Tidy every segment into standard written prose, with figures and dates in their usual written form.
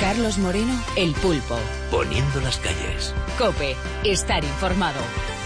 Carlos Moreno, El Pulpo. Poniendo las calles. COPE. Estar informado.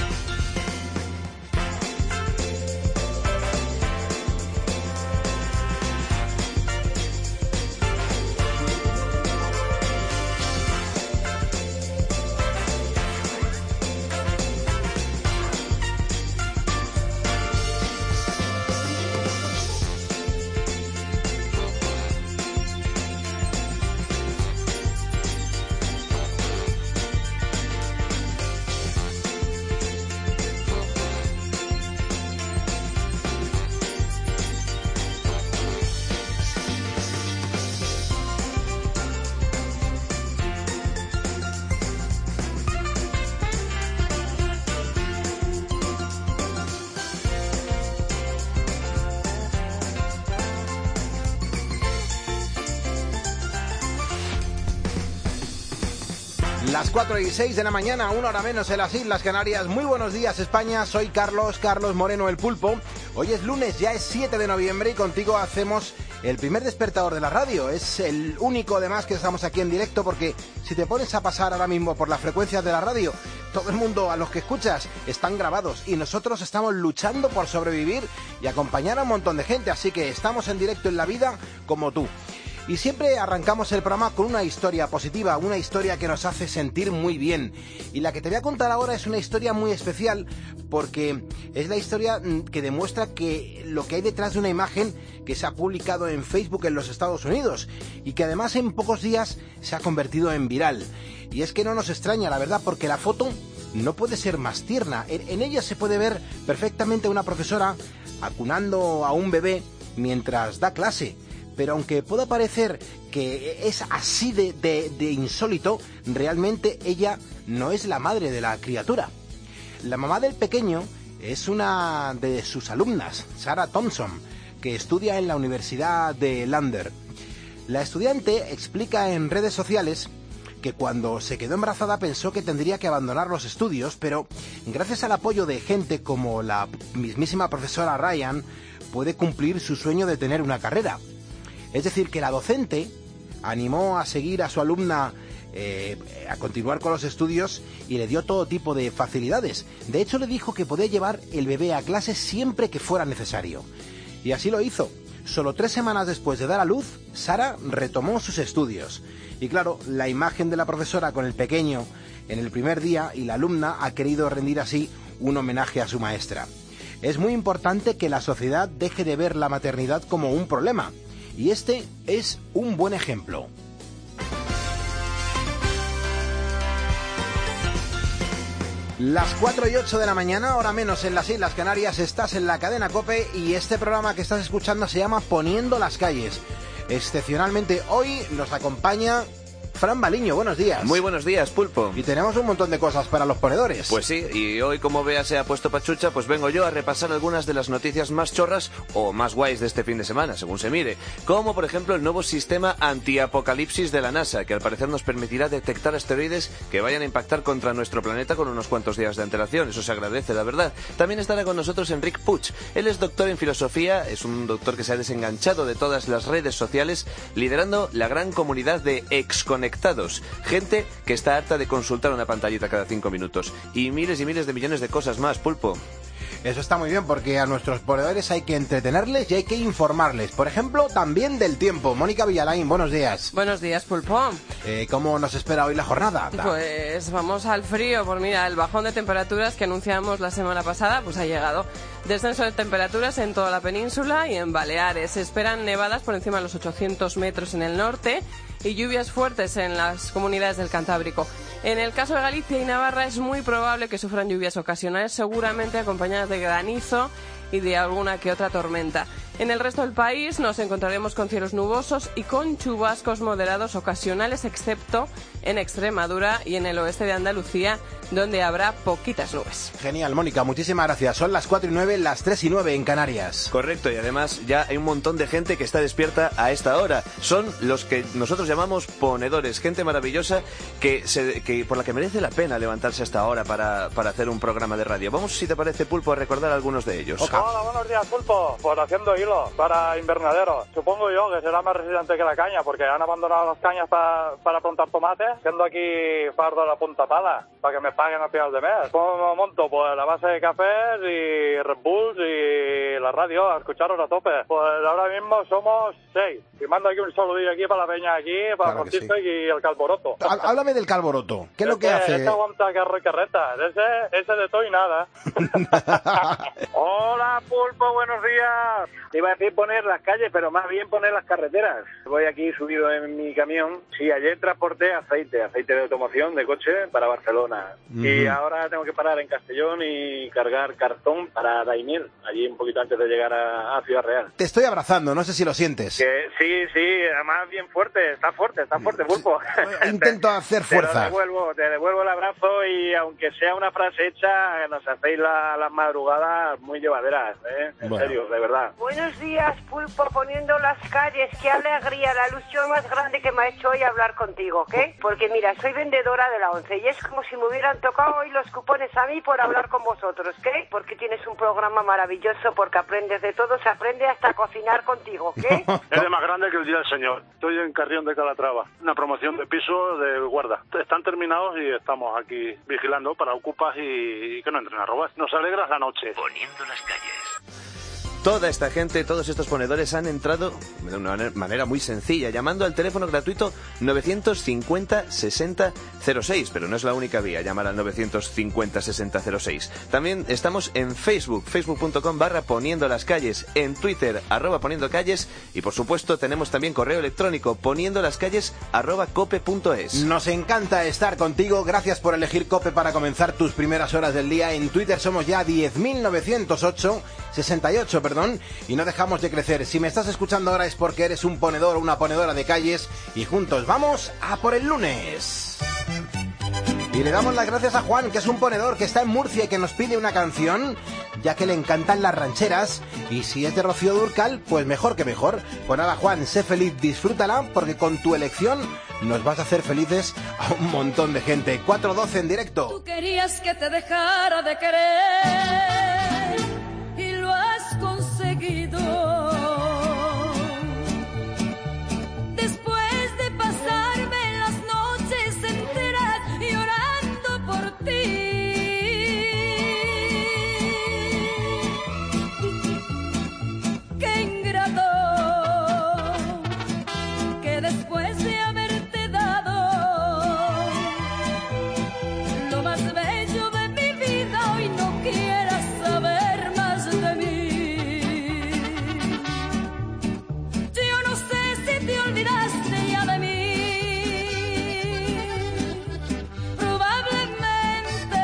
Las 4:06 de la mañana, 1 hora menos en las Islas Canarias. Muy buenos días, España. Soy Carlos Moreno, El Pulpo. Hoy es lunes, ya es 7 de noviembre y contigo hacemos el primer despertador de la radio. Es el único, además, que estamos aquí en directo, porque si te pones a pasar ahora mismo por las frecuencias de la radio, todo el mundo a los que escuchas están grabados y nosotros estamos luchando por sobrevivir y acompañar a un montón de gente. Así que estamos en directo en la vida como tú. Y siempre arrancamos el programa con una historia positiva, una historia que nos hace sentir muy bien. Y la que te voy a contar ahora es una historia muy especial porque es la historia que demuestra que lo que hay detrás de una imagen que se ha publicado en Facebook en los Estados Unidos y que además en pocos días se ha convertido en viral. Y es que no nos extraña, la verdad, porque la foto no puede ser más tierna. En ella se puede ver perfectamente a una profesora acunando a un bebé mientras da clase. Pero aunque pueda parecer que es así de insólito, realmente ella no es la madre de la criatura. La mamá del pequeño es una de sus alumnas, Sarah Thompson, que estudia en la Universidad de Lander. La estudiante explica en redes sociales que cuando se quedó embarazada pensó que tendría que abandonar los estudios, pero gracias al apoyo de gente como la mismísima profesora Ryan, puede cumplir su sueño de tener una carrera. Es decir, que la docente animó a seguir a su alumna a continuar con los estudios y le dio todo tipo de facilidades. De hecho, le dijo que podía llevar el bebé a clase siempre que fuera necesario. Y así lo hizo. Solo 3 semanas después de dar a luz, Sara retomó sus estudios. Y claro, la imagen de la profesora con el pequeño en el primer día y la alumna ha querido rendir así un homenaje a su maestra. Es muy importante que la sociedad deje de ver la maternidad como un problema. Y este es un buen ejemplo. Las 4:08 de la mañana, hora menos en las Islas Canarias, estás en la cadena COPE y este programa que estás escuchando se llama Poniendo las calles. Excepcionalmente hoy nos acompaña Fran Baliño, buenos días. Muy buenos días, Pulpo. Y tenemos un montón de cosas para los ponedores. Pues sí, y hoy, como Bea se ha puesto pachucha, pues vengo yo a repasar algunas de las noticias más chorras o más guays de este fin de semana, según se mire. Como, por ejemplo, el nuevo sistema antiapocalipsis de la NASA, que al parecer nos permitirá detectar asteroides que vayan a impactar contra nuestro planeta con unos cuantos días de antelación. Eso se agradece, la verdad. También estará con nosotros Enric Puig. Él es doctor en filosofía, es un doctor que se ha desenganchado de todas las redes sociales, liderando la gran comunidad de exconectados. Gente que está harta de consultar una pantallita cada 5 minutos. Y miles de millones de cosas más, Pulpo. Eso está muy bien, porque a nuestros ponedores hay que entretenerles y hay que informarles. Por ejemplo, también del tiempo. Mónica Villalain, buenos días. Buenos días, Pulpo. ¿Cómo nos espera hoy la jornada? Pues vamos al frío. Pues mira, el bajón de temperaturas que anunciamos la semana pasada, pues ha llegado. Descenso de temperaturas en toda la península y en Baleares. Se esperan nevadas por encima de los 800 metros en el norte y lluvias fuertes en las comunidades del Cantábrico. En el caso de Galicia y Navarra es muy probable que sufran lluvias ocasionales, seguramente acompañadas de granizo y de alguna que otra tormenta. En el resto del país nos encontraremos con cielos nubosos y con chubascos moderados ocasionales, excepto en Extremadura y en el oeste de Andalucía, donde habrá poquitas nubes. Genial, Mónica, muchísimas gracias. Son las 4:09, las 3:09 en Canarias. Correcto, y además ya hay un montón de gente que está despierta a esta hora. Son los que nosotros llamamos ponedores, gente maravillosa que por la que merece la pena levantarse a esta hora para hacer un programa de radio. Vamos, si te parece, Pulpo, a recordar a algunos de ellos. Hola, buenos días, Pulpo. Por haciendo hilo para invernadero. Supongo yo que será más resistente que la caña, porque han abandonado las cañas para plantar tomates, siendo aquí fardo la punta pala, para que me paguen a final de mes. ¿Cómo monto? Pues la base de cafés y Red Bulls y la radio, a escucharos a tope. Pues ahora mismo somos 6. Y mando aquí un saludillo aquí para la peña aquí, para Francisco y el Calboroto. Háblame del Calboroto. ¿Qué es lo que hace? Este aguanta carretas. Ese de todo y nada. Hola, Pulpo, buenos días. Te iba a decir poner las calles, pero más bien poner las carreteras. Voy aquí subido en mi camión. Sí, ayer transporté aceite de automoción de coche para Barcelona. Y ahora tengo que parar en Castellón y cargar cartón para Daimiel, allí un poquito antes de llegar a Ciudad Real. Te estoy abrazando, no sé si lo sientes. Sí, además bien fuerte, está fuerte, Pulpo. Intento hacer fuerza. Te devuelvo el abrazo y aunque sea una frase hecha, nos hacéis las madrugadas muy llevaderas, En serio, de verdad. Buenos días, Pulpo, poniendo las calles, qué alegría, la ilusión más grande que me ha hecho hoy hablar contigo, ¿qué? Porque mira, soy vendedora de la 11 y es como si me hubieran tocado hoy los cupones a mí por hablar con vosotros, ¿qué? Porque tienes un programa maravilloso, porque aprendes de todo, se aprende hasta cocinar contigo, ¿qué? Es de más grande que el Día del Señor. Estoy en Carrión de Calatrava, una promoción de piso de guarda. Están terminados y estamos aquí vigilando para ocupas y que no entren a robar. Nos alegras la noche. Poniendo las calles. Toda esta gente, todos estos ponedores han entrado de una manera muy sencilla, llamando al teléfono gratuito 950-6006, pero no es la única vía, llamar al 950-6006. También estamos en Facebook, facebook.com/poniendo las calles, en Twitter, @poniendo calles, y por supuesto tenemos también correo electrónico, poniendolascalles@cope.es. Nos encanta estar contigo, gracias por elegir COPE para comenzar tus primeras horas del día. En Twitter somos ya 10.908, y no dejamos de crecer. Si me estás escuchando ahora es porque eres un ponedor o una ponedora de calles y juntos vamos a por el lunes. Y le damos las gracias a Juan, que es un ponedor que está en Murcia y que nos pide una canción, ya que le encantan las rancheras, y si es de Rocío Dúrcal, pues mejor que mejor. Pues nada, Juan, sé feliz, disfrútala, porque con tu elección nos vas a hacer felices a un montón de gente. 4:12 en directo. Tú querías que te dejara de querer y lo has conseguido. Después de pasarme las noches enteras llorando por ti, qué ingrato que después de haberte dado lo más bello de mi vida hoy no quieras saber más de mí. Yo no sé si te olvidaste ya de mí. Probablemente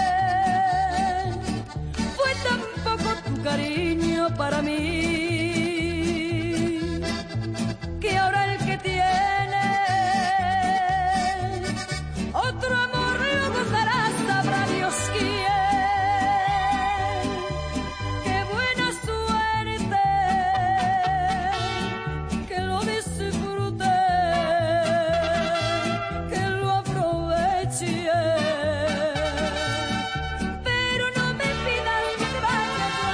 fue tan poco tu cariño para mí que ahora el que tiene otro amor lo gozará, sabrá Dios quién. Qué buena suerte que lo disfrute, que lo aproveche. Pero no me pidas que te vayas a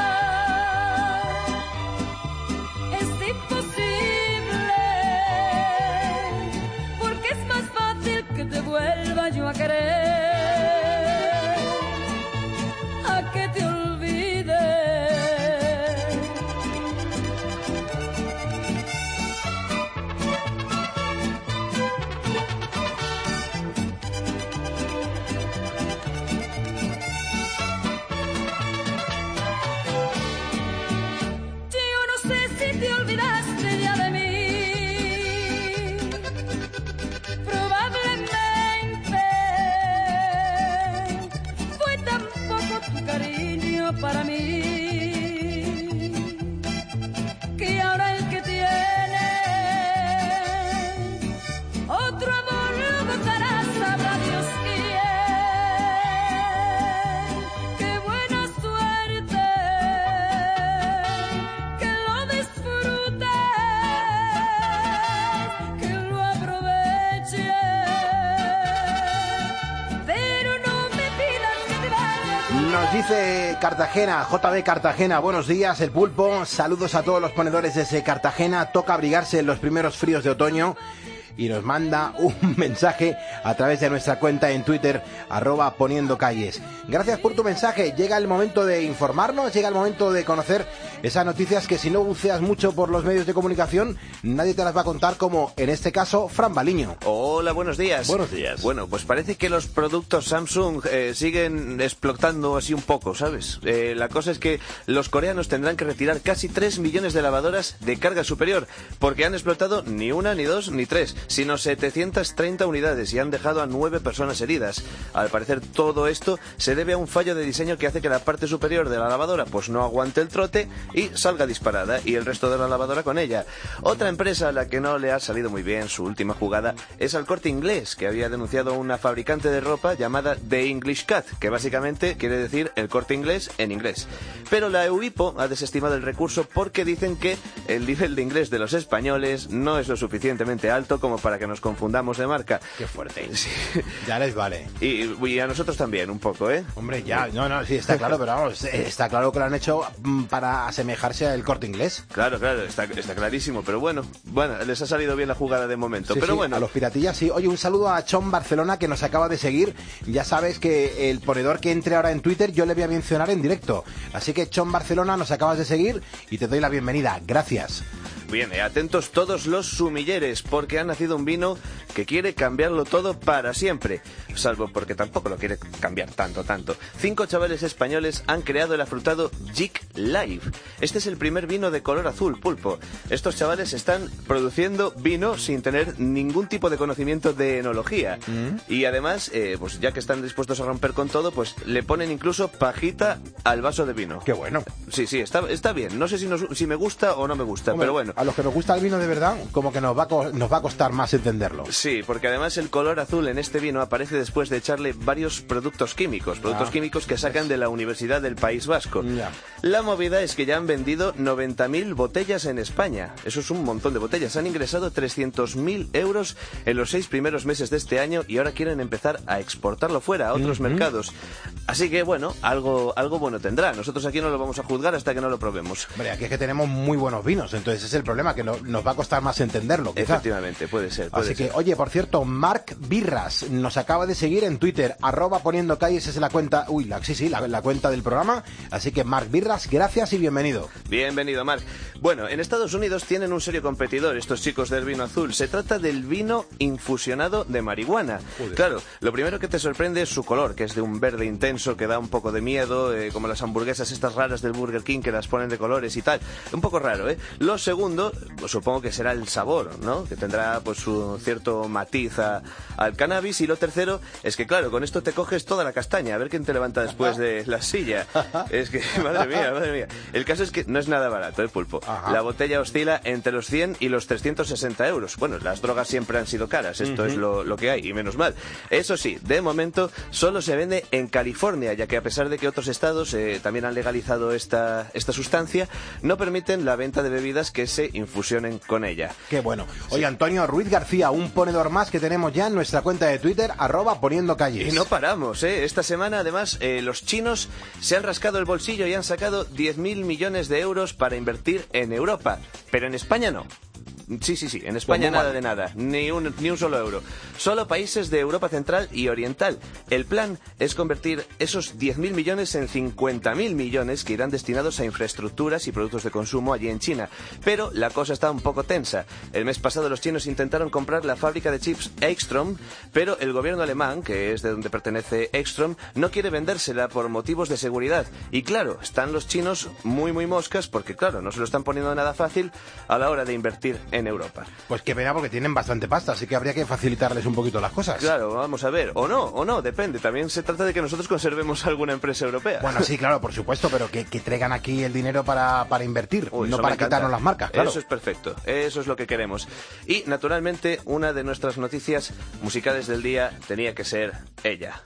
olvidar. Es imposible, porque es más fácil que te vuelva yo a querer, a que te olvide. Yo no sé si te olvidaste ya de mí. Probablemente nos dice Cartagena, JB Cartagena, buenos días, el pulpo, saludos a todos los ponedores desde Cartagena, toca abrigarse en los primeros fríos de otoño. Y nos manda un mensaje a través de nuestra cuenta en Twitter, @poniendocalles. Gracias por tu mensaje. Llega el momento de informarnos, llega el momento de conocer esas noticias que si no buceas mucho por los medios de comunicación, nadie te las va a contar, como en este caso Fran Baliño. Hola, buenos días. Buenos días. Bueno, pues parece que los productos Samsung siguen explotando así un poco, ¿sabes? La cosa es que los coreanos tendrán que retirar casi 3 millones de lavadoras de carga superior, porque han explotado ni una, ni dos, ni tres, sino 730 unidades y han dejado a 9 personas heridas. Al parecer todo esto se debe a un fallo de diseño que hace que la parte superior de la lavadora pues no aguante el trote y salga disparada, y el resto de la lavadora con ella. Otra empresa a la que no le ha salido muy bien su última jugada es al Corte Inglés, que había denunciado a una fabricante de ropa llamada The English Cat, que básicamente quiere decir el Corte Inglés en inglés. Pero la EUIPO ha desestimado el recurso porque dicen que el nivel de inglés de los españoles no es lo suficientemente alto como para que nos confundamos de marca. Qué fuerte. Sí. Ya les vale. Y a nosotros también, un poco, ¿eh? Hombre, ya, no, sí, está claro, pero vamos, está claro que lo han hecho para asemejarse al Corte Inglés. Claro, está clarísimo, pero bueno, les ha salido bien la jugada de momento, Sí, pero sí, bueno. a los piratillas sí. Oye, un saludo a Chon Barcelona, que nos acaba de seguir. Ya sabes que el ponedor que entre ahora en Twitter yo le voy a mencionar en directo. Así que Chon Barcelona, nos acabas de seguir y te doy la bienvenida. Gracias. Bien, atentos todos los sumilleres, porque ha nacido un vino que quiere cambiarlo todo para siempre, salvo porque tampoco lo quiere cambiar tanto. 5 chavales españoles han creado el afrutado Jig Live. Este es el primer vino de color azul, pulpo. Estos chavales están produciendo vino sin tener ningún tipo de conocimiento de enología. Y además, pues ya que están dispuestos a romper con todo, pues le ponen incluso pajita al vaso de vino. Qué bueno. Sí, está bien. No sé si me gusta o no me gusta, Hombre, pero bueno. A los que nos gusta el vino de verdad, como que nos va a costar más entenderlo. Sí, porque además el color azul en este vino aparece después de echarle varios productos químicos que sacan de la Universidad del País Vasco. Ya. La movida es que ya han vendido 90.000 botellas en España. Eso es un montón de botellas. Han ingresado 300.000 euros en los 6 primeros meses de este año y ahora quieren empezar a exportarlo fuera, a otros mercados. Así que bueno, algo bueno tendrá. Nosotros aquí no lo vamos a juzgar hasta que no lo probemos. Hombre, aquí es que tenemos muy buenos vinos, entonces es el problema, que nos va a costar más entenderlo, quizá. Efectivamente, puede ser. Así que, oye, por cierto, Marc Birras nos acaba de seguir en Twitter, @poniendocalles es la cuenta, la cuenta del programa. Así que, Marc Birras, gracias y bienvenido. Bienvenido, Marc. Bueno, en Estados Unidos tienen un serio competidor estos chicos del vino azul. Se trata del vino infusionado de marihuana. Joder. Claro, lo primero que te sorprende es su color, que es de un verde intenso que da un poco de miedo, como las hamburguesas estas raras del Burger King que las ponen de colores y tal. Un poco raro, ¿eh? Lo segundo, pues supongo que será el sabor, ¿no? Que tendrá pues su cierto matiz al cannabis. Y lo tercero es que, claro, con esto te coges toda la castaña, a ver quién te levanta después de la silla. Es que, madre mía. El caso es que no es nada barato, pulpo. Ajá. La botella oscila entre los 100 y los 360 euros. Bueno, las drogas siempre han sido caras, esto es lo que hay, y menos mal. Eso sí, de momento solo se vende en California, ya que a pesar de que otros estados también han legalizado esta sustancia, no permiten la venta de bebidas que se infusionen con ella. Qué bueno. Oye, Sí. Antonio Ruiz García, un ponedor más que tenemos ya en nuestra cuenta de Twitter, @poniendocalles. Y no paramos, ¿eh? Esta semana, además, los chinos se han rascado el bolsillo y han sacado 10.000 millones de euros para invertir en Europa. Pero en España no. Sí, en España Pues nada de nada, ni un solo euro. Solo países de Europa Central y Oriental. El plan es convertir esos 10.000 millones en 50.000 millones que irán destinados a infraestructuras y productos de consumo allí en China. Pero la cosa está un poco tensa. El mes pasado los chinos intentaron comprar la fábrica de chips Ekstrom, pero el gobierno alemán, que es de donde pertenece Ekstrom, no quiere vendérsela por motivos de seguridad. Y claro, están los chinos muy moscas porque, claro, no se lo están poniendo nada fácil a la hora de invertir en Europa. Pues qué pena, porque tienen bastante pasta, así que habría que facilitarles un poquito las cosas. Claro, vamos a ver. O no, depende. También se trata de que nosotros conservemos alguna empresa europea. Bueno, sí, claro, por supuesto, pero que traigan aquí el dinero para invertir, Uy, no eso para me encanta. quitarnos las marcas, claro. Eso es perfecto, eso es lo que queremos. Y, naturalmente, una de nuestras noticias musicales del día tenía que ser ella.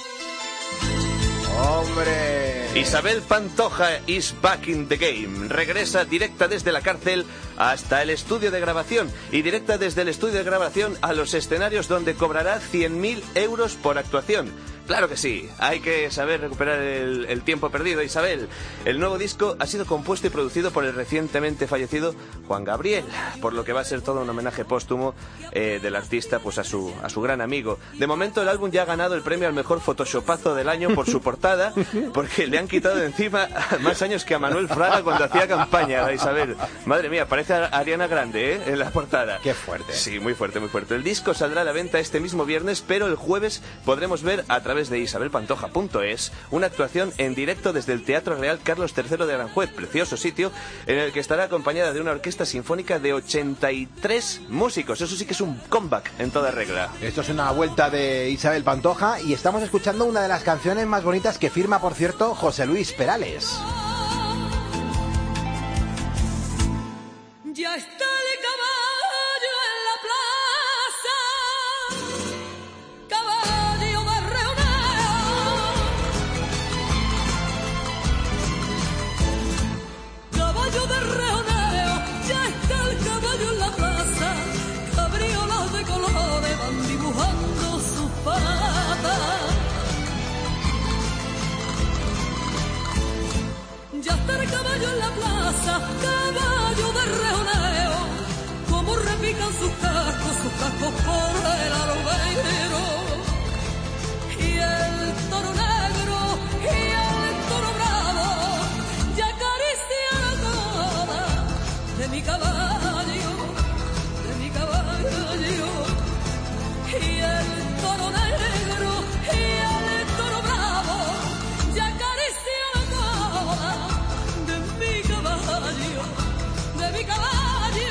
¡Hombre! Isabel Pantoja is back in the game. Regresa directa desde la cárcel hasta el estudio de grabación y directa desde el estudio de grabación a los escenarios, donde cobrará 100.000 euros por actuación. Claro que sí, hay que saber recuperar el tiempo perdido. Isabel, el nuevo disco ha sido compuesto y producido por el recientemente fallecido Juan Gabriel, por lo que va a ser todo un homenaje póstumo del artista pues a su gran amigo. De momento el álbum ya ha ganado el premio al mejor photoshopazo del año por su portada, porque le han quitado de encima más años que a Manuel Fraga cuando hacía campaña, a Isabel. Madre mía, parece a Ariana Grande, en la portada. Qué fuerte. Sí, muy fuerte, muy fuerte. El disco saldrá a la venta este mismo viernes, pero el jueves podremos ver a través de isabelpantoja.es una actuación en directo desde el Teatro Real Carlos III de Aranjuez, precioso sitio, en el que estará acompañada de una orquesta sinfónica de 83 músicos. Eso sí que es un comeback en toda regla. Esto es una vuelta de Isabel Pantoja y estamos escuchando una de las canciones más bonitas que firma, por cierto, José Luis Perales. Ya está el caballo en la plaza, caballo de reoneo, caballo de reoneo, ya está el caballo en la plaza, cabriolas de colores van dibujando sus patas. Ya está el caballo en la plaza, caballo de reoneo, como repican sus cascos por el albero. Y el toro negro y el toro bravo ya acarician la cola de mi caballo, de mi caballo. Y el toro negro y el toro bravo ya acarician la cola de mi caballo, de mi caballo.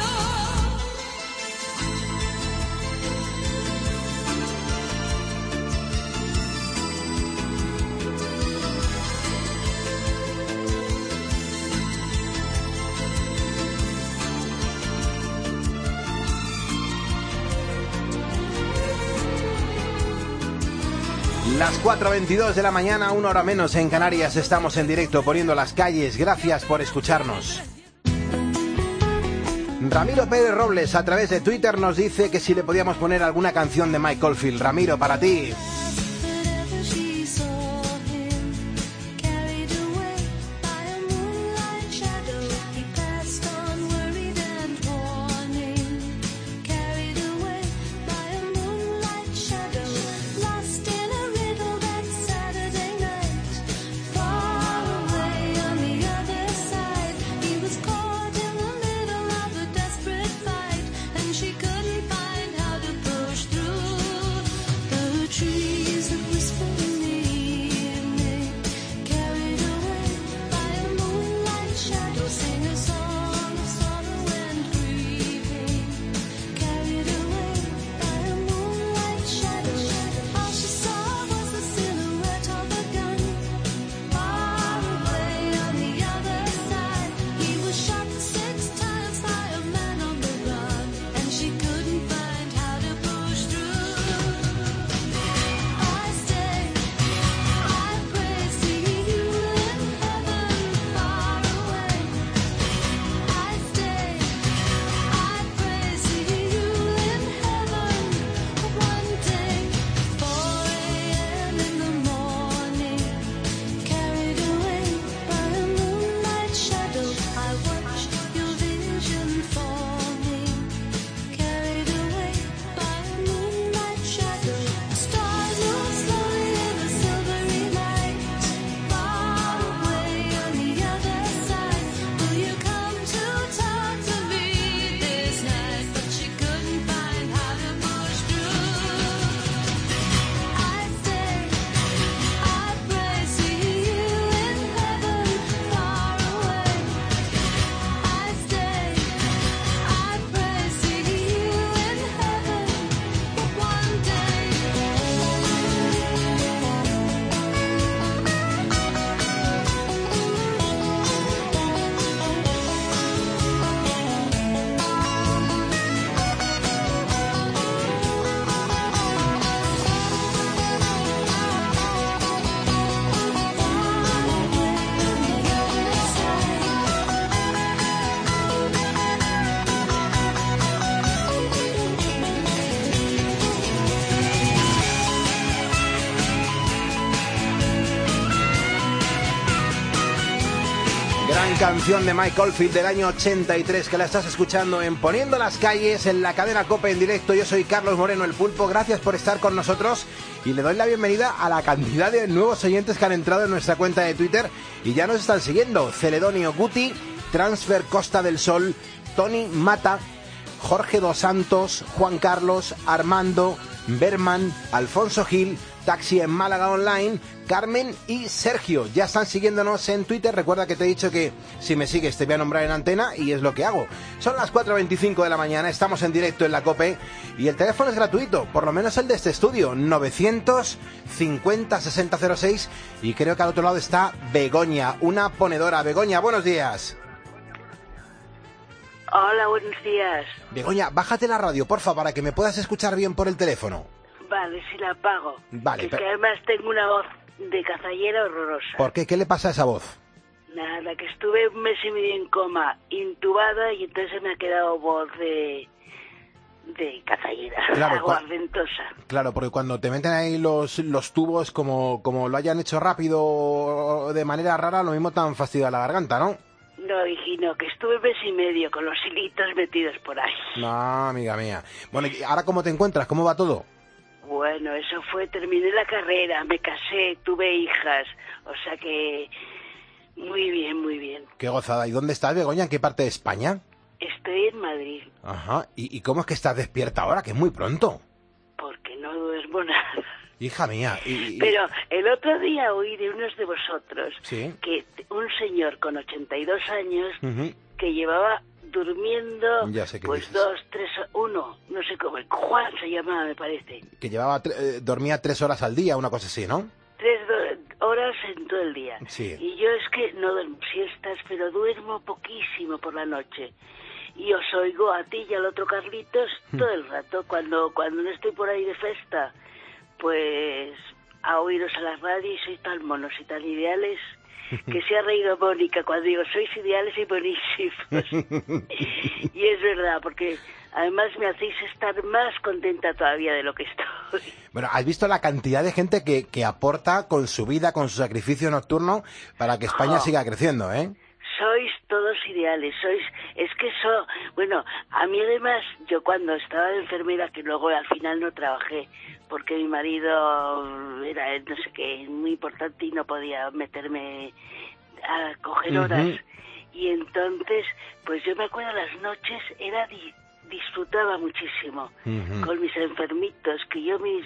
Las 4:22 de la mañana, 1 hora menos en Canarias, estamos en directo poniendo las calles. Gracias por escucharnos. Ramiro Pérez Robles a través de Twitter nos dice que si le podíamos poner alguna canción de Mike Oldfield. Ramiro, para ti. Trees canción de Mike Oldfield del año 83, que la estás escuchando en Poniendo las Calles, en la cadena COPE en directo. Yo soy Carlos Moreno, el Pulpo. Gracias por estar con nosotros y le doy la bienvenida a la cantidad de nuevos oyentes que han entrado en nuestra cuenta de Twitter y ya nos están siguiendo. Celedonio Guti, Transfer Costa del Sol, Tony Mata, Jorge Dos Santos, Juan Carlos, Armando, Berman, Alfonso Gil, Taxi en Málaga Online, Carmen y Sergio. Ya están siguiéndonos en Twitter. Recuerda que te he dicho que si me sigues te voy a nombrar en antena y es lo que hago. Son las 4:25 de la mañana, estamos en directo en la COPE y el teléfono es gratuito, por lo menos el de este estudio, 950 6006, y creo que al otro lado está Begoña, una ponedora. Begoña, buenos días. Hola, buenos días. Begoña, bájate la radio, porfa, para que me puedas escuchar bien por el teléfono. Vale, si la apago. Vale, es que además tengo una voz de cazallera horrorosa. ¿Por qué? ¿Qué le pasa a esa voz? Nada, que estuve un mes y medio en coma, intubada, y entonces me ha quedado voz de cazallera, Claro, aguardentosa. Claro, porque cuando te meten ahí los tubos, como lo hayan hecho rápido o de manera rara, lo mismo te han fastidiado la garganta, ¿no? No, hijino, que estuve un mes y medio con los hilitos metidos por ahí. No, amiga mía. Bueno, ¿y ahora cómo te encuentras? ¿Cómo va todo? Bueno, eso fue, terminé la carrera, me casé, tuve hijas, o sea que muy bien, muy bien. Qué gozada. ¿Y dónde estás, Begoña? ¿En qué parte de España? Estoy en Madrid. Ajá. ¿Y cómo es que estás despierta ahora? Que es muy pronto. Porque no duermo nada. Hija mía. Pero el otro día oí de unos de vosotros ¿Sí? que un señor con 82 años Uh-huh. que llevaba durmiendo Ya sé qué pues dices. 2, 3, 1, no sé cómo, Juan se llamaba, me parece. Que llevaba dormía 3 horas al día, una cosa así, ¿no? 3 horas en todo el día. Sí. Y yo es que no duermo siestas, pero duermo poquísimo por la noche. Y os oigo a ti y al otro Carlitos todo el rato. Cuando no estoy por ahí de festa, pues a oíros a la radio, y sois tan monos y tan ideales que se ha reído Mónica cuando digo sois ideales y buenísimos. Y es verdad, porque además me hacéis estar más contenta todavía de lo que estoy. Bueno, ¿has visto la cantidad de gente que aporta con su vida, con su sacrificio nocturno para que España siga creciendo, eh? Sois todos ideales, bueno, a mí además, yo cuando estaba de enfermera, que luego al final no trabajé, porque mi marido era no sé qué, muy importante y no podía meterme a coger horas, y entonces, pues yo me acuerdo las noches, disfrutaba muchísimo con mis enfermitos, que yo mis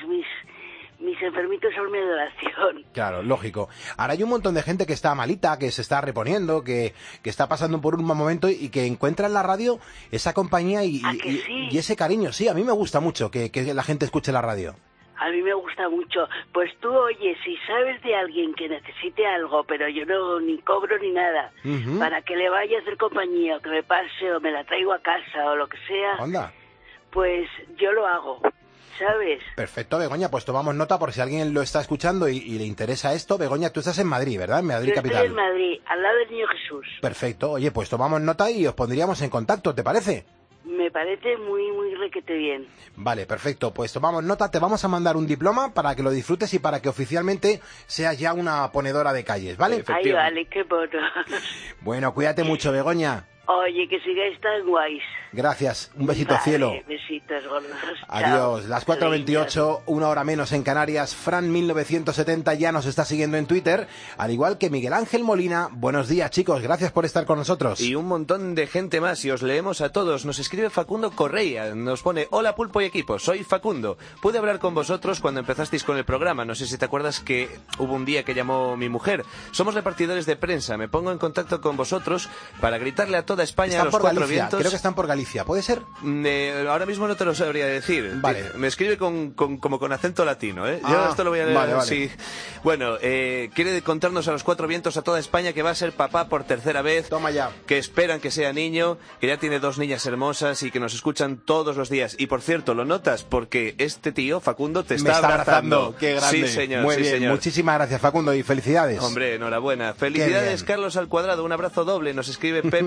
enfermitos son mi adoración. Claro, lógico. Ahora hay un montón de gente que está malita, que se está reponiendo, que está pasando por un mal momento y que encuentra en la radio esa compañía y ese cariño. Sí, a mí me gusta mucho que la gente escuche la radio. A mí me gusta mucho. Pues tú, oye, si sabes de alguien que necesite algo, pero yo no ni cobro ni nada, para que le vaya a hacer compañía, o que me pase, o me la traigo a casa, o lo que sea, Anda. Pues yo lo hago, ¿sabes? Perfecto, Begoña, pues tomamos nota por si alguien lo está escuchando y le interesa esto. Begoña, tú estás en Madrid, ¿verdad? En Madrid Yo capital. estoy en Madrid, al lado del Niño Jesús. Perfecto. Oye, pues tomamos nota y os pondríamos en contacto, ¿te parece? Me parece muy, muy requete bien. Vale, perfecto. Pues tomamos nota, te vamos a mandar un diploma para que lo disfrutes y para que oficialmente seas ya una ponedora de calles, ¿vale? Ahí vale, qué bueno. Bueno, cuídate mucho, Begoña. Oye, que sigáis tan guays. Gracias, un besito Vale, cielo. Besitos, gordos. Adiós, Chao. las 4:28, una hora menos en Canarias. Fran 1970 ya nos está siguiendo en Twitter, al igual que Miguel Ángel Molina. Buenos días, chicos, gracias por estar con nosotros. Y un montón de gente más, y os leemos a todos. Nos escribe Facundo Correia, nos pone: hola Pulpo y equipo, soy Facundo. Pude hablar con vosotros cuando empezasteis con el programa. No sé si te acuerdas que hubo un día que llamó mi mujer. Somos repartidores de prensa, me pongo en contacto con vosotros para gritarle a toda España, Están a los por cuatro Galicia, vientos. creo que están por Galicia, ¿puede ser? Ahora mismo no te lo sabría decir. Vale. Me escribe como con acento latino, ¿eh? Yo esto lo voy a leer. Vale. Sí. Bueno, quiere contarnos a los cuatro vientos, a toda España, que va a ser papá por tercera vez. Toma ya. Que esperan que sea niño, que ya tiene 2 niñas hermosas y que nos escuchan todos los días. Y por cierto, lo notas porque este tío, Facundo, te está abrazando. Qué grande. Sí, señor. Muy sí, bien, señor. muchísimas gracias, Facundo, y felicidades. Hombre, enhorabuena. Felicidades, bien. Carlos al cuadrado. Un abrazo doble. Nos escribe Pepe Navarro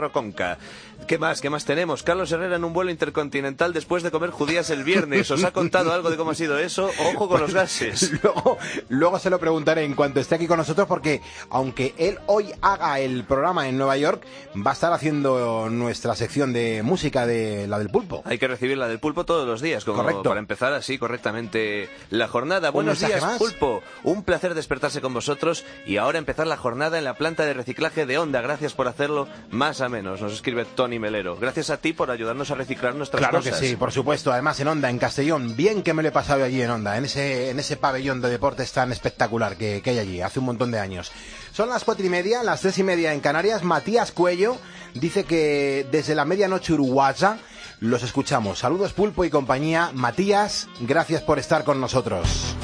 Conca. ¿Qué más tenemos? Carlos Herrera en un vuelo intercontinental después de comer judías el viernes. ¿Os ha contado algo de cómo ha sido eso? Ojo con los gases. Luego se lo preguntaré en cuanto esté aquí con nosotros, porque aunque él hoy haga el programa en Nueva York, va a estar haciendo nuestra sección de música de la del Pulpo. Hay que recibir la del Pulpo todos los días, como correcto, para empezar así correctamente la jornada. Buenos días, más? Pulpo. Un placer despertarse con vosotros y ahora empezar la jornada en la planta de reciclaje de Onda. Gracias por hacerlo más a menos, nos escribe Tony Melero. Gracias a ti por ayudarnos a reciclar nuestras cosas. Claro que sí, por supuesto. Además en Onda, en Castellón, bien que me lo he pasado allí en Onda, en ese pabellón de deportes tan espectacular que hay allí, hace un montón de años. Son las 4:30, las 3:30 en Canarias. Matías Cuello dice que desde la medianoche uruguaya los escuchamos. Saludos, Pulpo y compañía. Matías, gracias por estar con nosotros.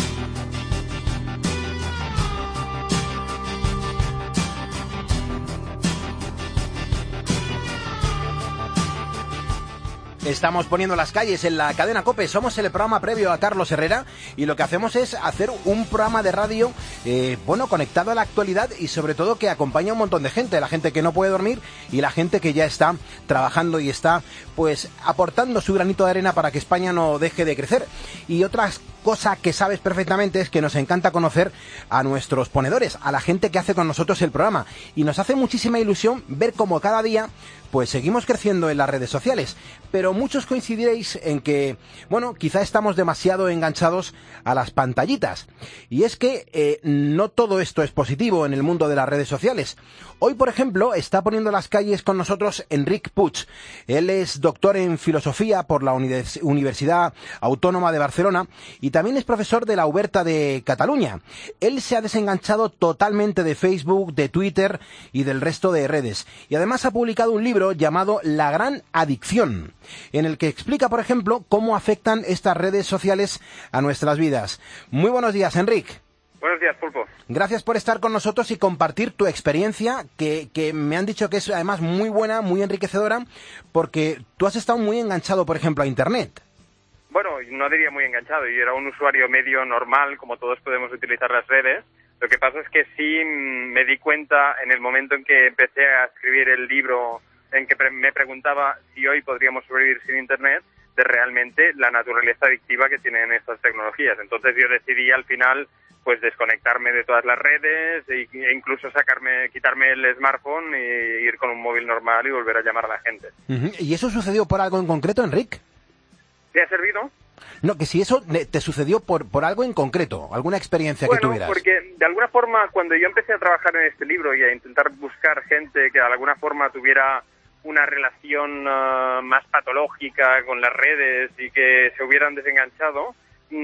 Estamos poniendo las calles en la cadena COPE. Somos el programa previo a Carlos Herrera y lo que hacemos es hacer un programa de radio conectado a la actualidad y sobre todo que acompaña a un montón de gente, la gente que no puede dormir y la gente que ya está trabajando y está pues aportando su granito de arena para que España no deje de crecer. Y otra cosa que sabes perfectamente es que nos encanta conocer a nuestros ponedores, a la gente que hace con nosotros el programa, y nos hace muchísima ilusión ver cómo cada día pues seguimos creciendo en las redes sociales, pero muchos coincidiréis en que, bueno, quizá estamos demasiado enganchados a las pantallitas. Y es que no todo esto es positivo en el mundo de las redes sociales. Hoy, por ejemplo, está poniendo las calles con nosotros Enric Puig. Él es doctor en filosofía por la Universidad Autónoma de Barcelona y también es profesor de la Oberta de Cataluña. Él se ha desenganchado totalmente de Facebook, de Twitter y del resto de redes. Y además ha publicado un libro llamado La Gran Adicción, en el que explica, por ejemplo, cómo afectan estas redes sociales a nuestras vidas. Muy buenos días, Enric. Buenos días, Pulpo. Gracias por estar con nosotros y compartir tu experiencia, que me han dicho que es además muy buena, muy enriquecedora, porque tú has estado muy enganchado, por ejemplo, a Internet. Bueno, no diría muy enganchado, yo era un usuario medio normal, como todos podemos utilizar las redes. Lo que pasa es que sí me di cuenta en el momento en que empecé a escribir el libro, en que me preguntaba si hoy podríamos sobrevivir sin Internet, de realmente la naturaleza adictiva que tienen estas tecnologías. Entonces yo decidí al final pues desconectarme de todas las redes e incluso quitarme el smartphone e ir con un móvil normal y volver a llamar a la gente. ¿Y eso sucedió por algo en concreto, Enric? ¿Te ha servido? No, que si eso te sucedió por algo en concreto, alguna experiencia que tuvieras. Bueno, porque de alguna forma cuando yo empecé a trabajar en este libro y a intentar buscar gente que de alguna forma tuviera una relación más patológica con las redes y que se hubieran desenganchado,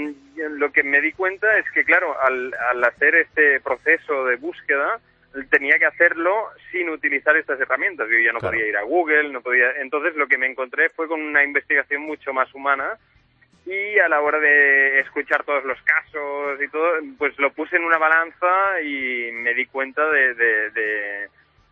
lo que me di cuenta es que, claro, al hacer este proceso de búsqueda, tenía que hacerlo sin utilizar estas herramientas. Yo ya no podía ir a Google, no podía. Entonces lo que me encontré fue con una investigación mucho más humana y a la hora de escuchar todos los casos y todo, pues lo puse en una balanza y me di cuenta de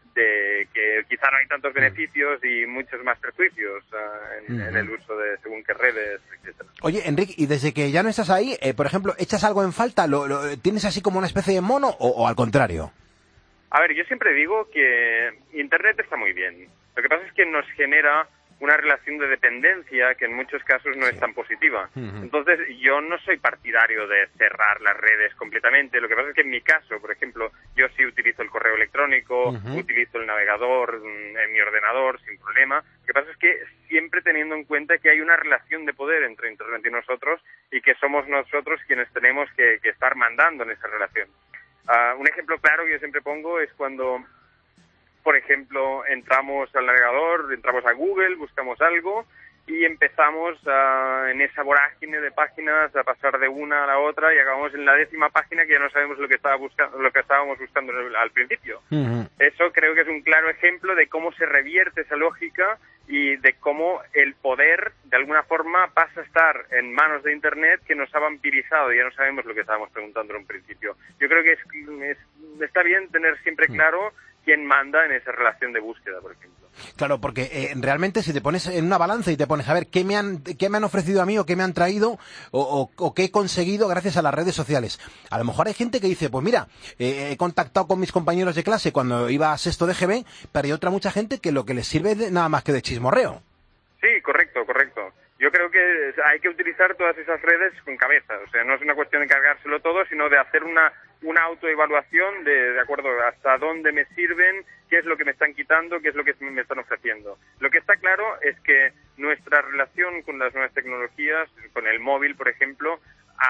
que quizá no hay tantos beneficios y muchos más perjuicios en el uso de según qué redes, etcétera. Oye, Enric, y desde que ya no estás ahí, por ejemplo, ¿echas algo en falta? ¿Tienes así como una especie de mono o al contrario? A ver, yo siempre digo que Internet está muy bien. Lo que pasa es que nos genera una relación de dependencia que en muchos casos no es tan positiva. Entonces, yo no soy partidario de cerrar las redes completamente. Lo que pasa es que en mi caso, por ejemplo, yo sí utilizo el correo electrónico, utilizo el navegador en mi ordenador sin problema. Lo que pasa es que siempre teniendo en cuenta que hay una relación de poder entre Internet y nosotros y que somos nosotros quienes tenemos que estar mandando en esa relación. Un ejemplo claro que yo siempre pongo es cuando, por ejemplo, entramos al navegador, entramos a Google, buscamos algo y empezamos en esa vorágine de páginas a pasar de una a la otra y acabamos en la 10ª página que ya no sabemos lo que estábamos buscando al principio. Eso creo que es un claro ejemplo de cómo se revierte esa lógica y de cómo el poder, de alguna forma, pasa a estar en manos de Internet, que nos ha vampirizado y ya no sabemos lo que estábamos preguntando en un principio. Yo creo que está bien tener siempre claro quién manda en esa relación de búsqueda, por ejemplo. Claro, porque realmente si te pones en una balanza y te pones a ver qué me han ofrecido a mí o qué me han traído o qué he conseguido gracias a las redes sociales. A lo mejor hay gente que dice, pues mira, he contactado con mis compañeros de clase cuando iba a sexto de GB, pero hay otra mucha gente que lo que les sirve es nada más que de chismorreo. Sí, correcto. Yo creo que hay que utilizar todas esas redes con cabeza. O sea, no es una cuestión de cargárselo todo, sino de hacer una autoevaluación de acuerdo hasta dónde me sirven, qué es lo que me están quitando, qué es lo que me están ofreciendo. Lo que está claro es que nuestra relación con las nuevas tecnologías, con el móvil, por ejemplo,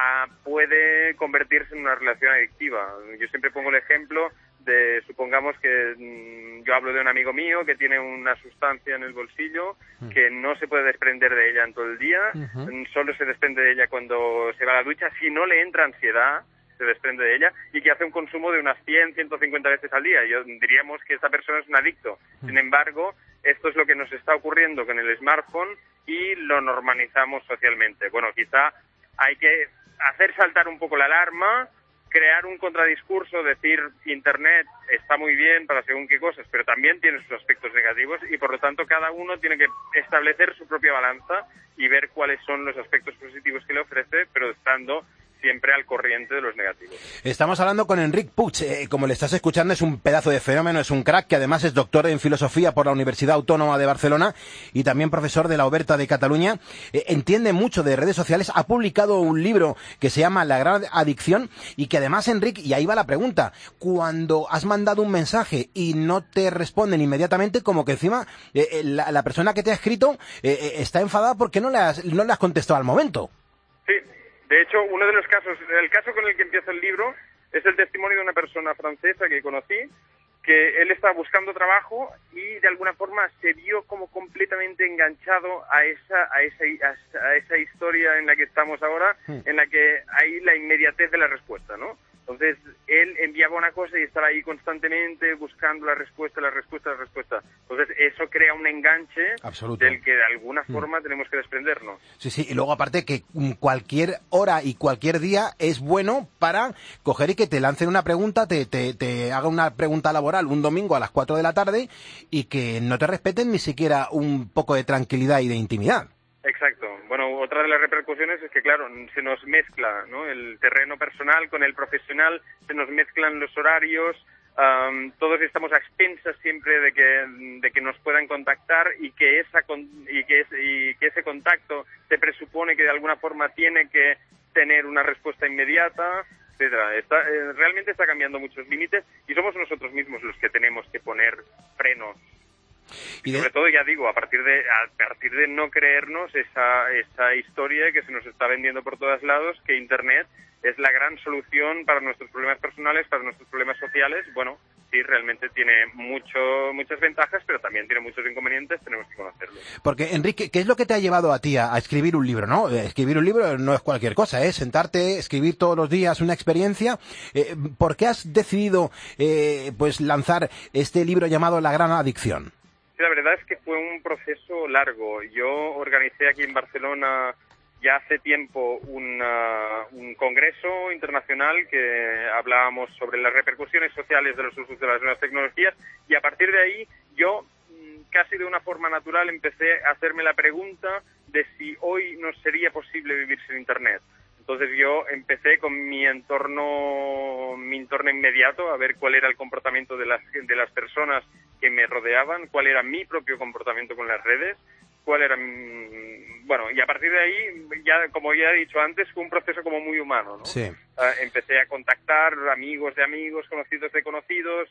puede convertirse en una relación adictiva. Yo siempre pongo el ejemplo de, supongamos que yo hablo de un amigo mío que tiene una sustancia en el bolsillo que no se puede desprender de ella en todo el día, solo se desprende de ella cuando se va a la ducha, si no le entra ansiedad, se desprende de ella, y que hace un consumo de unas 100, 150 veces al día. Diríamos que esta persona es un adicto. Sin embargo, esto es lo que nos está ocurriendo con el smartphone y lo normalizamos socialmente. Bueno, quizá hay que hacer saltar un poco la alarma, crear un contradiscurso, decir Internet está muy bien para según qué cosas, pero también tiene sus aspectos negativos y por lo tanto cada uno tiene que establecer su propia balanza y ver cuáles son los aspectos positivos que le ofrece, pero estando siempre al corriente de los negativos. Estamos hablando con Enric Puig, como le estás escuchando es un pedazo de fenómeno, es un crack que además es doctor en filosofía por la Universidad Autónoma de Barcelona y también profesor de la Oberta de Cataluña, entiende mucho de redes sociales, ha publicado un libro que se llama La Gran Adicción y que además, Enric, y ahí va la pregunta, cuando has mandado un mensaje y no te responden inmediatamente, como que encima la persona que te ha escrito está enfadada porque no le has contestado al momento. Sí. De hecho, uno de los casos, el caso con el que empieza el libro, es el testimonio de una persona francesa que conocí, que él estaba buscando trabajo y de alguna forma se vio como completamente enganchado a esa historia en la que estamos ahora, en la que hay la inmediatez de la respuesta, ¿no? Entonces, él enviaba una cosa y estaba ahí constantemente buscando la respuesta. Entonces, eso crea un enganche absoluto, del que de alguna forma tenemos que desprendernos. Sí, y luego aparte que cualquier hora y cualquier día es bueno para coger y que te lancen una pregunta, te haga una pregunta laboral un domingo a las 4 de la tarde y que no te respeten ni siquiera un poco de tranquilidad y de intimidad. Exacto. Bueno, otra de las repercusiones es que, claro, se nos mezcla, ¿no? El terreno personal con el profesional, se nos mezclan los horarios, todos estamos a expensas siempre de que nos puedan contactar y que ese contacto se presupone que de alguna forma tiene que tener una respuesta inmediata, etcétera. Realmente está cambiando muchos límites y somos nosotros mismos los que tenemos que poner frenos. Y sobre todo, ya digo, a partir de no creernos esa historia que se nos está vendiendo por todos lados, que Internet es la gran solución para nuestros problemas personales, para nuestros problemas sociales. Bueno, sí, realmente tiene muchas ventajas, pero también tiene muchos inconvenientes, tenemos que conocerlo. Porque, Enrique, ¿qué es lo que te ha llevado a ti a escribir un libro, no? Escribir un libro no es cualquier cosa, ¿eh? Sentarte, escribir todos los días una experiencia. ¿Por qué has decidido pues lanzar este libro llamado La Gran Adicción? La verdad es que fue un proceso largo. Yo organicé aquí en Barcelona ya hace tiempo un congreso internacional que hablábamos sobre las repercusiones sociales de los usos de las nuevas tecnologías y a partir de ahí yo casi de una forma natural empecé a hacerme la pregunta de si hoy nos sería posible vivir sin Internet. Entonces yo empecé con mi entorno inmediato a ver cuál era el comportamiento de las personas que me rodeaban, cuál era mi propio comportamiento con las redes, bueno, y a partir de ahí, ya como ya he dicho antes, fue un proceso como muy humano, ¿no? Sí. Empecé a contactar amigos de amigos, conocidos de conocidos,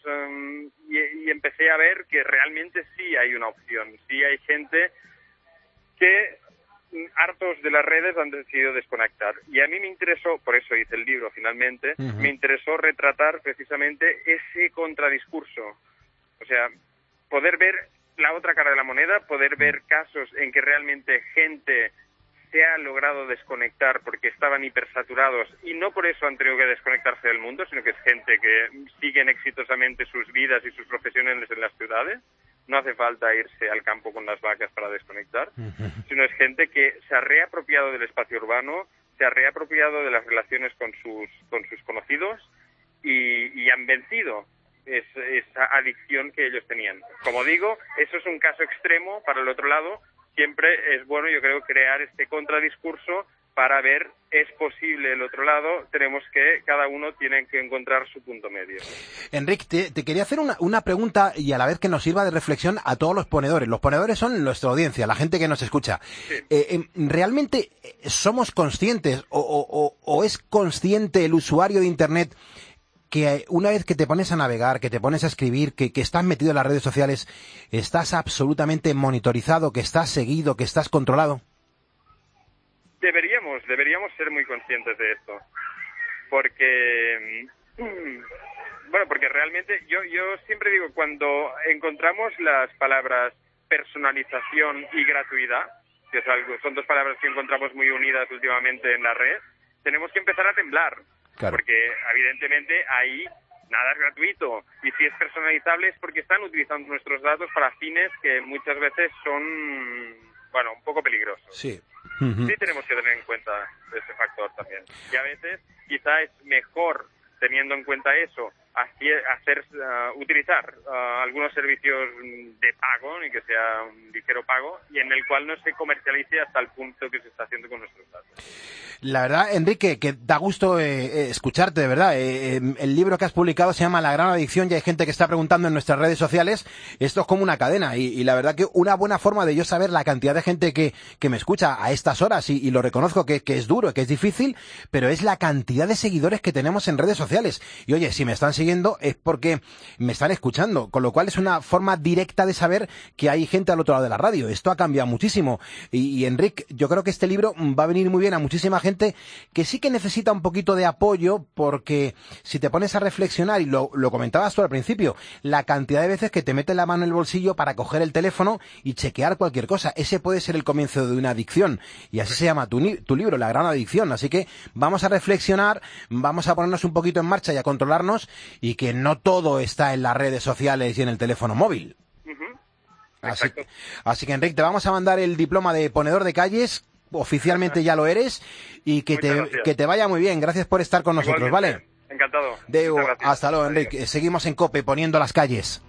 y empecé a ver que realmente sí hay una opción, sí hay gente que hartos de las redes han decidido desconectar. Y a mí me interesó, por eso hice el libro finalmente, me interesó retratar precisamente ese contradiscurso. O sea, poder ver la otra cara de la moneda, poder ver casos en que realmente gente se ha logrado desconectar porque estaban hipersaturados y no por eso han tenido que desconectarse del mundo, sino que es gente que siguen exitosamente sus vidas y sus profesiones en las ciudades. No hace falta irse al campo con las vacas para desconectar, sino es gente que se ha reapropiado del espacio urbano, se ha reapropiado de las relaciones con sus conocidos y han vencido. esa adicción que ellos tenían. Como digo, eso es un caso extremo. Para el otro lado, siempre es bueno, yo creo, crear este contradiscurso para ver, es posible el otro lado, tenemos que, cada uno tiene que encontrar su punto medio. Enrique, te quería hacer una pregunta y a la vez que nos sirva de reflexión a todos los ponedores. Los ponedores son nuestra audiencia, la gente que nos escucha. Sí. ¿Realmente somos conscientes o es consciente el usuario de Internet que una vez que te pones a navegar, que te pones a escribir, que estás metido en las redes sociales, estás absolutamente monitorizado, que estás seguido, que estás controlado? Deberíamos ser muy conscientes de esto, porque realmente yo siempre digo, cuando encontramos las palabras personalización y gratuidad, que son dos palabras que encontramos muy unidas últimamente en la red, tenemos que empezar a temblar, claro. Porque evidentemente ahí nada es gratuito, y si es personalizable es porque están utilizando nuestros datos para fines que muchas veces son, un poco peligrosos. Sí. Sí tenemos que tener en cuenta ese factor también. Y a veces quizá es mejor, teniendo en cuenta eso, utilizar algunos servicios de pago, y que sea un ligero pago, y en el cual no se comercialice hasta el punto que se está haciendo con nuestros datos. La verdad, Enrique, que da gusto escucharte, de verdad. El libro que has publicado se llama La Gran Adicción y hay gente que está preguntando en nuestras redes sociales. Esto es como una cadena y la verdad que una buena forma de yo saber la cantidad de gente que me escucha a estas horas y lo reconozco que es duro, que es difícil, pero es la cantidad de seguidores que tenemos en redes sociales. Y oye, si me están siguiendo es porque me están escuchando, con lo cual es una forma directa de saber que hay gente al otro lado de la radio. Esto ha cambiado muchísimo y Enrique, yo creo que este libro va a venir muy bien a muchísima gente que sí que necesita un poquito de apoyo, porque si te pones a reflexionar, y lo comentabas tú al principio, la cantidad de veces que te metes la mano en el bolsillo para coger el teléfono y chequear cualquier cosa, ese puede ser el comienzo de una adicción, y así se llama tu libro, La Gran Adicción. Así que vamos a reflexionar, vamos a ponernos un poquito en marcha y a controlarnos, y que no todo está en las redes sociales y en el teléfono móvil. Así que Enrique, te vamos a mandar el diploma de ponedor de calles, oficialmente ya lo eres, y que te vaya muy bien. Gracias por estar con nosotros. Igualmente. ¿Vale? Encantado. Hasta luego, Enrique. Seguimos en COPE, poniendo las calles.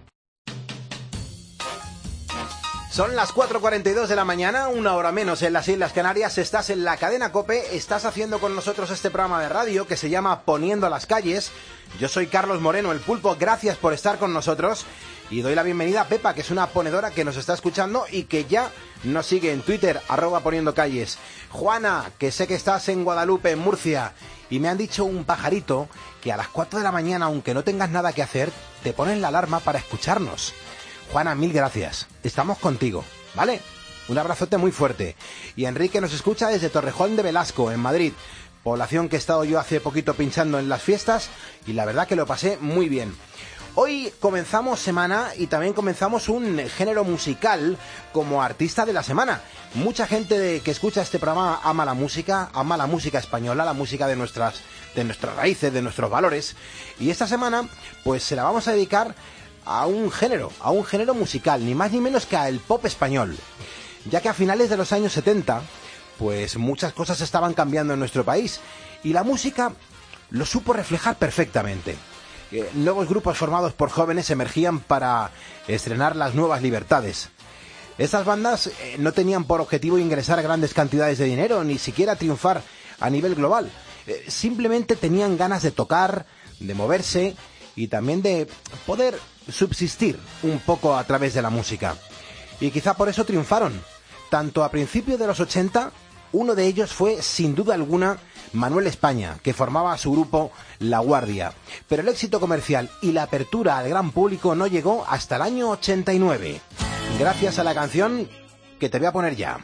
Son las 4:42 de la mañana, una hora menos en las Islas Canarias. Estás en la cadena COPE, estás haciendo con nosotros este programa de radio que se llama Poniendo las calles. Yo soy Carlos Moreno, el Pulpo. Gracias por estar con nosotros. Y doy la bienvenida a Pepa, que es una ponedora que nos está escuchando y que ya nos sigue en Twitter, @poniendocalles. Juana, que sé que estás en Guadalupe, en Murcia, y me han dicho un pajarito que a las 4 de la mañana, aunque no tengas nada que hacer, te ponen la alarma para escucharnos. Juana, mil gracias. Estamos contigo, ¿vale? Un abrazote muy fuerte. Y Enrique nos escucha desde Torrejón de Velasco, en Madrid, población que he estado yo hace poquito pinchando en las fiestas, y la verdad que lo pasé muy bien. Hoy comenzamos semana y también comenzamos un género musical como artista de la semana. Mucha gente que escucha este programa ama la música española, la música de nuestras raíces, de nuestros valores. Y esta semana pues se la vamos a dedicar a un género musical, ni más ni menos que al pop español. Ya que a finales de los años 70, pues muchas cosas estaban cambiando en nuestro país y la música lo supo reflejar perfectamente. Nuevos grupos formados por jóvenes emergían para estrenar las nuevas libertades. Estas bandas no tenían por objetivo ingresar grandes cantidades de dinero, ni siquiera triunfar a nivel global. Simplemente tenían ganas de tocar, de moverse y también de poder subsistir un poco a través de la música. Y quizá por eso triunfaron. Tanto a principios de los 80, uno de ellos fue, sin duda alguna, Manuel España, que formaba su grupo La Guardia. Pero el éxito comercial y la apertura al gran público no llegó hasta el año 89. Gracias a la canción que te voy a poner ya.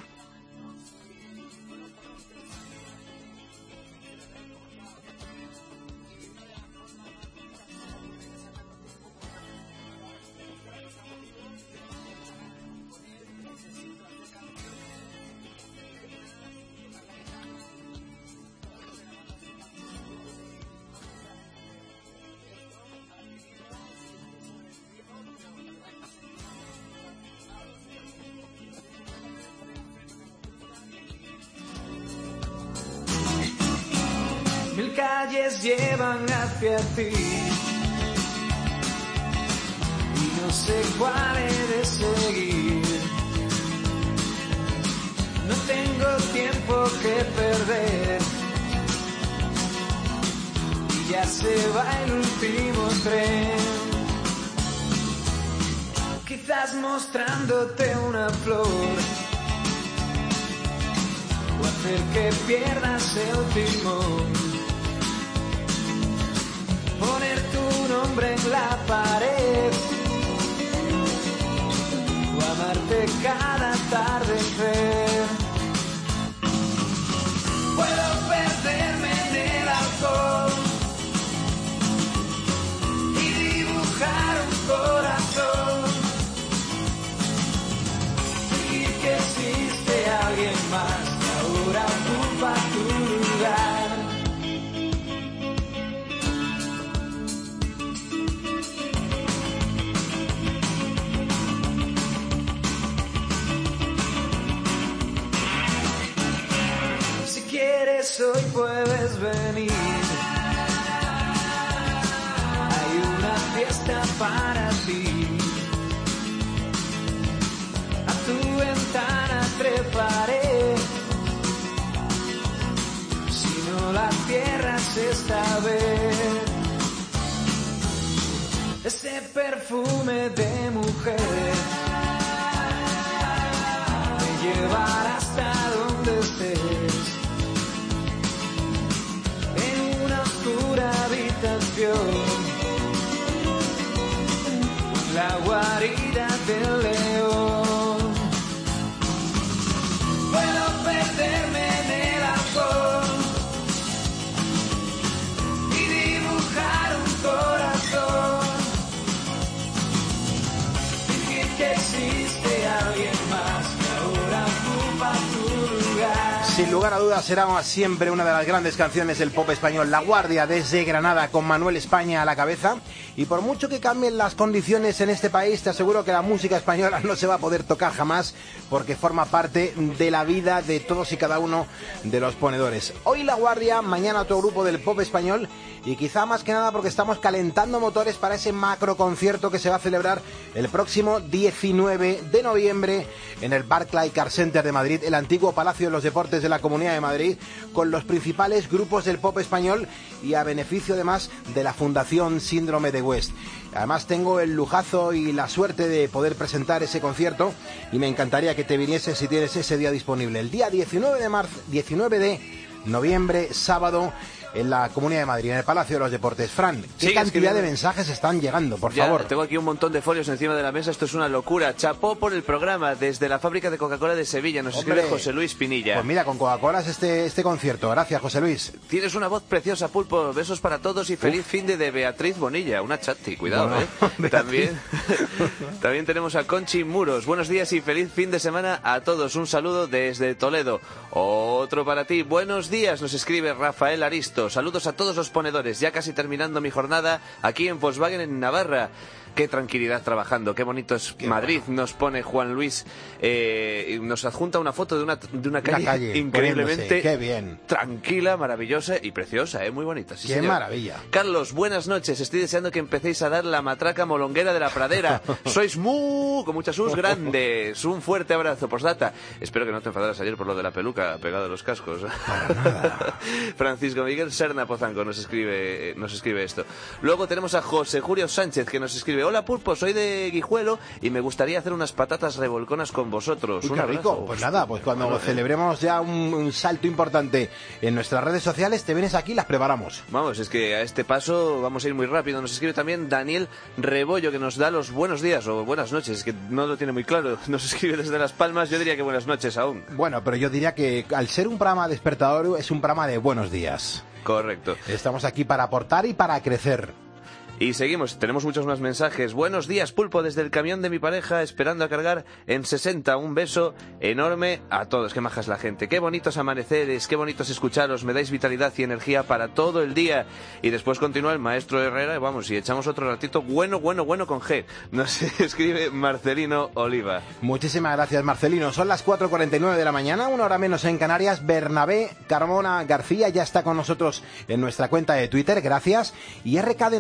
Mil calles llevan hacia ti, no sé cuál he de seguir. No tengo tiempo que perder y ya se va el último tren. Quizás mostrándote una flor o hacer que pierdas el timón, poner tu nombre en la pared o amarte cada atardecer. Puedo perderme en el alcohol y dibujar un corazón, decir que existe alguien más que ahora ocupa tu lugar. Si quieres hoy puedes venir, hay una fiesta para ti. A tu ventana treparé, si no la cierras esta vez. Ese perfume de mujer me llevará hasta donde estés, en una oscura habitación, la guarida del león. Puedo perderme en el alcohol y dibujar un corazón, decir que existe alguien más que ahora ocupa tu lugar. Sin lugar a dudas será siempre una de las grandes canciones del pop español, La Guardia, desde Granada, con Manuel España a la cabeza. Y por mucho que cambien las condiciones en este país, te aseguro que la música española no se va a poder tocar jamás, porque forma parte de la vida de todos y cada uno de los ponedores. Hoy La Guardia, mañana otro grupo del pop español, y quizá más que nada porque estamos calentando motores para ese macro concierto que se va a celebrar el próximo 19 de noviembre en el Barclaycard Center de Madrid, el antiguo Palacio de los Deportes de la Comunidad de Madrid, con los principales grupos del pop español y a beneficio además de la Fundación Síndrome de West. Además tengo el lujazo y la suerte de poder presentar ese concierto y me encantaría que te vinieses si tienes ese día disponible. El día 19 de noviembre, sábado, en la Comunidad de Madrid, en el Palacio de los Deportes. Fran, ¿qué cantidad de mensajes están llegando, por favor? Tengo aquí un montón de folios encima de la mesa, esto es una locura. Chapó por el programa desde la fábrica de Coca-Cola de Sevilla, nos escribe José Luis Pinilla. Pues mira, con Coca-Cola es este concierto. Gracias, José Luis. Tienes una voz preciosa, Pulpo. Besos para todos y feliz fin de Beatriz Bonilla, una chatti, cuidado, bueno, También tenemos a Conchi Muros. Buenos días y feliz fin de semana a todos. Un saludo desde Toledo. Otro para ti. Buenos días, nos escribe Rafael Aristo. Saludos a todos los ponedores, ya casi terminando mi jornada aquí en Volkswagen en Navarra. Qué tranquilidad trabajando, qué bonito es Madrid, bueno. Nos pone Juan Luis, nos adjunta una foto de una calle increíblemente qué bien. Tranquila, maravillosa y preciosa, muy bonita. Sí, qué señor. Maravilla. Carlos, buenas noches, estoy deseando que empecéis a dar la matraca molonguera de la pradera. Sois con muchas sus grandes. Un fuerte abrazo. Postdata, espero que no te enfadaras ayer por lo de la peluca pegado a los cascos. Para nada. Francisco Miguel Serna Pozanco nos escribe esto. Luego tenemos a José Julio Sánchez que nos escribe: hola Pulpo, soy de Guijuelo y me gustaría hacer unas patatas revolconas con vosotros. Uy, qué rico. Pues nada, pues cuando celebremos ya un salto importante en nuestras redes sociales, te vienes aquí y las preparamos. Vamos, es que a este paso vamos a ir muy rápido. Nos escribe también Daniel Rebollo que nos da los buenos días o buenas noches, es que no lo tiene muy claro. Nos escribe desde Las Palmas, yo diría que buenas noches aún. Bueno, pero yo diría que al ser un programa despertador es un programa de buenos días. Correcto. Estamos aquí para aportar y para crecer. Y seguimos, tenemos muchos más mensajes. Buenos días, Pulpo, desde el camión de mi pareja, esperando a cargar en 60. Un beso enorme a todos. Qué maja es la gente. Qué bonitos amaneceres, qué bonitos escucharos. Me dais vitalidad y energía para todo el día. Y después continúa el maestro Herrera. Vamos, y echamos otro ratito bueno con G. Nos escribe Marcelino Oliva. Muchísimas gracias, Marcelino. Son las 4:49 de la mañana, una hora menos en Canarias. Bernabé Carmona García ya está con nosotros en nuestra cuenta de Twitter. Gracias. Y R. Cádenas nos manda